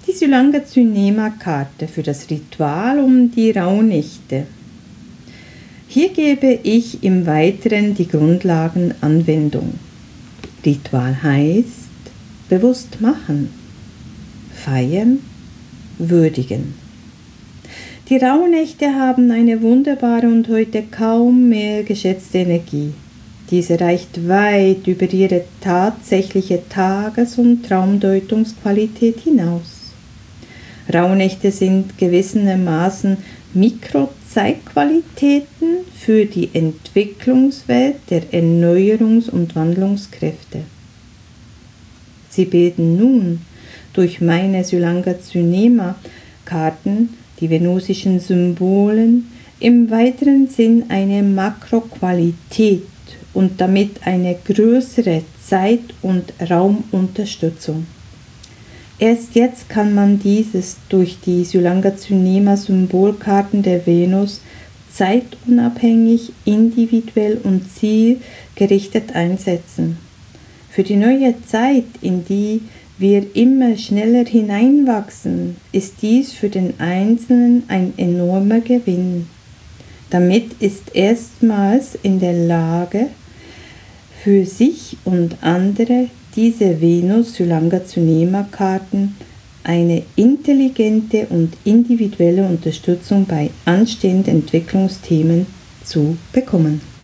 Die Sulanga-Tsunema-Karte für das Ritual um die Rauhnächte. Hier gebe ich im Weiteren die Grundlagenanwendung. Ritual heißt bewusst machen, feiern, würdigen. Die Rauhnächte haben eine wunderbare und heute kaum mehr geschätzte Energie. Diese reicht weit über ihre tatsächliche Tages- und Traumdeutungsqualität hinaus. Rauhnächte sind gewissermaßen Mikrozeitqualitäten für die Entwicklungswelt der Erneuerungs- und Wandlungskräfte. Sie bilden nun durch meine Sulanga-Tsunema-Karten, die venusischen Symbolen, im weiteren Sinn eine Makroqualität und damit eine größere Zeit- und Raumunterstützung. Erst jetzt kann man dieses durch die Sulanga-Tsunema-Symbolkarten der Venus zeitunabhängig, individuell und zielgerichtet einsetzen. Für die neue Zeit, in die wir immer schneller hineinwachsen, ist dies für den Einzelnen ein enormer Gewinn. Damit ist erstmals in der Lage, für sich und andere diese Venus-Sulanga-Tsunema-Karten eine intelligente und individuelle Unterstützung bei anstehenden Entwicklungsthemen zu bekommen.